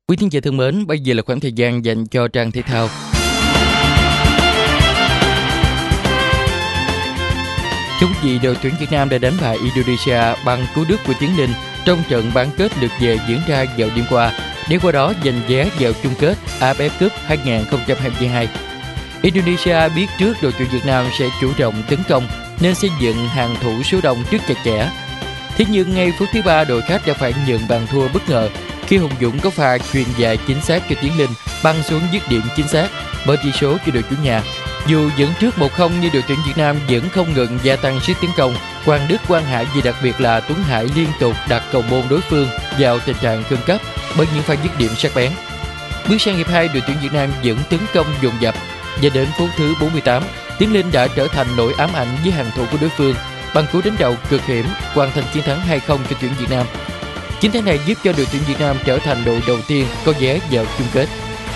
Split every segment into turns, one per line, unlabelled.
Quý thính giả thân mến, bây giờ là khoảng thời gian dành cho trang thể thao. Thưa quý vị, đội tuyển Việt Nam đã đánh bại Indonesia bằng cú đúp của Tiến Linh trong trận bán kết lượt về diễn ra vào đêm qua, để qua đó giành vé vào chung kết AFF Cup 2022. Indonesia biết trước đội tuyển Việt Nam sẽ chủ động tấn công nên xây dựng hàng thủ số đông trước chặt chẽ. Thế nhưng ngay phút thứ 3, đội khách đã phải nhận bàn thua bất ngờ khi Hùng Dũng có pha chuyền dài chính xác cho Tiến Linh băng xuống dứt điểm chính xác, mở tỷ số cho đội chủ nhà. Dù dẫn trước 1-0 nhưng đội tuyển Việt Nam vẫn không ngừng gia tăng sức tiến công. Quang Đức, Quang Hải và đặc biệt là Tuấn Hải liên tục đặt cầu môn đối phương vào tình trạng khẩn cấp bởi những pha dứt điểm sắc bén. Bước sang hiệp 2, đội tuyển Việt Nam vẫn tấn công dồn dập và đến phút thứ 48, Tiến Linh đã trở thành nỗi ám ảnh với hàng thủ của đối phương bằng cú đánh đầu cực hiểm hoàn thành chiến thắng 2-0 cho tuyển Việt Nam. Chiến thắng này giúp cho đội tuyển Việt Nam trở thành đội đầu tiên có vé vào chung kết.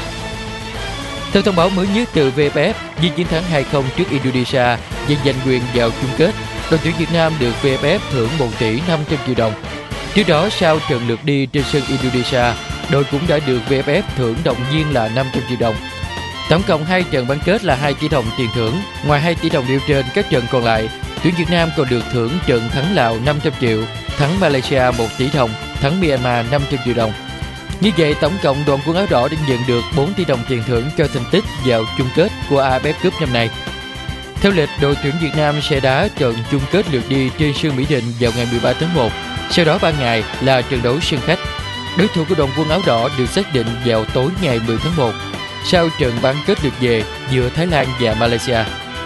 Theo thông báo mới nhất từ VFF, với chiến thắng 2-0 trước Indonesia và giành quyền vào chung kết, đội tuyển Việt Nam được VFF thưởng 1 tỷ 500 triệu đồng. Trước đó, sau trận lượt đi trên sân Indonesia, đội cũng đã được VFF thưởng động viên là 500 triệu đồng. Tổng cộng 2 trận bán kết là 2 tỷ đồng tiền thưởng. Ngoài 2 tỷ đồng nêu trên, các trận còn lại, tuyển Việt Nam còn được thưởng trận thắng Lào 500 triệu, thắng Malaysia 1 tỷ đồng, thắng Myanmar 500 triệu đồng. Như vậy, tổng cộng đoàn quân áo đỏ đã nhận được 4 tỷ đồng tiền thưởng cho thành tích vào chung kết của AFF Cup năm nay. Theo lịch, đội tuyển Việt Nam sẽ đá trận chung kết lượt đi trên sân Mỹ Đình vào ngày 13 tháng 1. Sau đó 3 ngày là trận đấu sân khách. Đối thủ của đoàn quân áo đỏ được xác định vào tối ngày 10 tháng 1 sau trận bán kết lượt về giữa Thái Lan và Malaysia.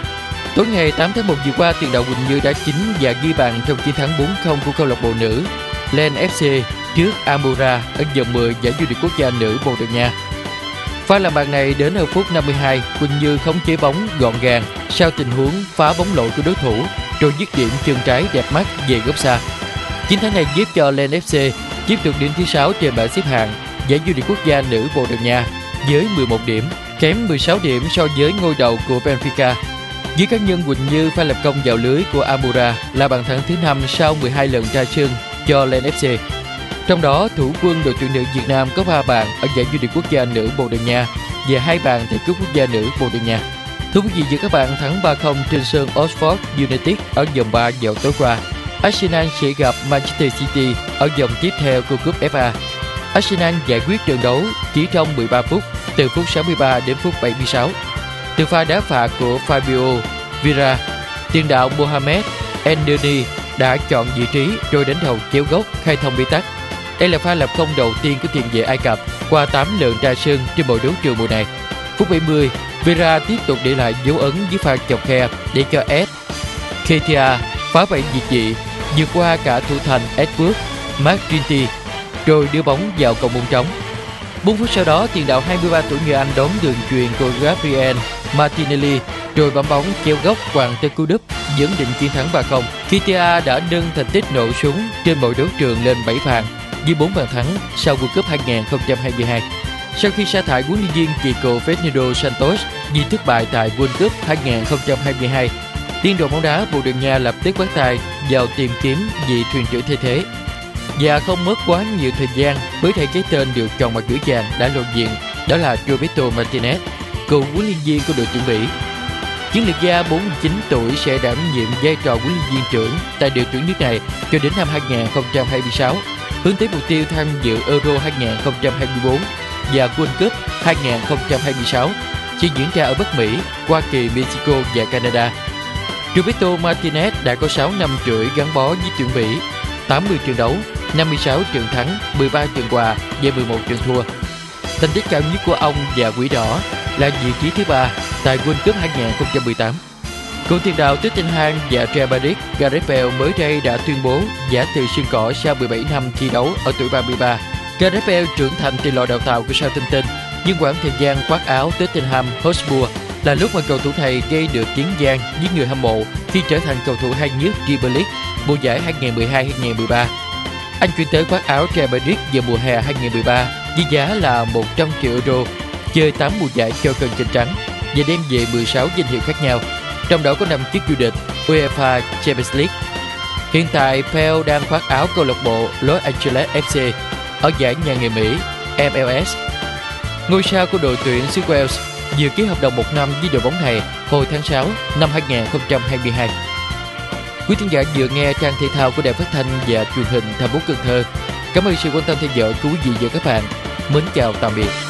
Tối ngày 8 tháng 1 vừa qua, tiền đạo Quỳnh Như đã chính và ghi bàn trong chiến thắng 4-0 của câu lạc bộ nữ Len FC trước Amura ở vòng 10 giải vô địch quốc gia nữ Bồ Đào Nha. Pha làm bàn này đến ở phút 52, Quỳnh Như khống chế bóng gọn gàng sau tình huống phá bóng lội của đối thủ rồi dứt điểm chân trái đẹp mắt về góc xa. Chiến thắng này giúp cho Len FC tiếp tục điểm thứ 6 trên bảng xếp hạng giải vô địch quốc gia nữ Bồ Đào Nha với 11 điểm, kém 16 điểm so với ngôi đầu của Benfica. Với cá nhân Quỳnh Như, pha lập công vào lưới của Amura là bàn thắng thứ 5 sau 12 lần ra sân cho Len FC. Trong đó, thủ quân đội tuyển nữ Việt Nam có 3 bàn ở giải vô địch quốc gia nữ Bồ Đào Nha và 2 bàn tại cúp quốc gia nữ Bồ Đào Nha. Thưa quý vị, giữa các bạn thắng 3-0 trên sân Oxford United ở vòng 3 vào tối qua, Arsenal sẽ gặp Manchester City ở vòng tiếp theo của cúp FA. Arsenal giải quyết trận đấu chỉ trong 13 phút, từ phút 63 đến phút 76. Từ pha đá phạt của Fabio Vieira, tiền đạo Mohamed Elneny đã chọn vị trí rồi đánh đầu chéo góc khai thông bế tắc. Đây là pha lập công đầu tiên của tiền vệ Ai Cập qua 8 lần ra sân trên mọi đấu trường mùa này. Phút 70, Vieira tiếp tục để lại dấu ấn với pha chọc khe để cho Ed Ketia phá bẫy diệt dị, vượt qua cả thủ thành Edward McGuinty rồi đưa bóng vào cầu môn trống. 4 phút sau đó, tiền đạo 23 tuổi người Anh đón đường chuyền của Gabriel Martinelli rồi bấm bóng chéo góc hoàn tới cú đúp dẫn định chiến thắng 3-0. Ketia đã nâng thành tích nổ súng trên mọi đấu trường lên 7 bàn với 4 bàn thắng sau World Cup 2022. Sau khi sa thải huấn luyện viên Kiko Fernando Santos vì thất bại tại World Cup 2022, Liên đoàn bóng đá Bồ Đào Nha lập tức bắt tay vào tìm kiếm vị thuyền trưởng thay thế. Và không mất quá nhiều thời gian mới thay cái tên được chọn mặt gửi vàng đã lộ diện, đó là Roberto Martinez, cựu huấn luyện viên của đội tuyển Bỉ. Chiến lược gia 49 tuổi sẽ đảm nhiệm vai trò huấn luyện viên trưởng tại đội tuyển nước này cho đến năm 2026, hướng tới mục tiêu tham dự Euro 2024 và World Cup 2026 sẽ diễn ra ở Bắc Mỹ, Hoa Kỳ, Mexico và Canada. Roberto Martinez đã có 6 năm rưỡi gắn bó với tuyển Bỉ, 80 trận đấu, 56 trận thắng, 13 trận hòa và 11 trận thua. Thành tích cao nhất của ông và Quỷ Đỏ là vị trí thứ 3 tại World Cup 2018. Cựu tiền đạo Tottenham và Real Madrid Gareth Bale mới đây đã tuyên bố giã từ sân cỏ sau 17 năm thi đấu ở tuổi 33. Gareth Bale trưởng thành từ lò đào tạo của Southampton, nhưng quãng thời gian khoác áo Tottenham Hotspur là lúc mà cầu thủ này gây được tiếng vang với người hâm mộ khi trở thành cầu thủ hay nhất Premier League mùa giải 2012-2013. Anh chuyển tới khoác áo Real Madrid vào mùa hè 2013 với giá là 100 triệu euro, chơi 8 mùa giải cho cơn chanh trắng và đem về 16 danh hiệu khác nhau, trong đó có 5 chức vô địch UEFA Champions League. Hiện tại, Bale đang khoác áo câu lạc bộ Los Angeles FC ở giải nhà nghề Mỹ MLS. Ngôi sao của đội tuyển xứ Wales dự ký hợp đồng 1 năm với đội bóng này hồi tháng 6 năm 2022. Quý khán giả vừa nghe trang thể thao của Đài Phát thanh và Truyền hình thành phố Cần Thơ. Cảm ơn sự quan tâm theo dõi của quý vị và các bạn. Mến chào tạm biệt.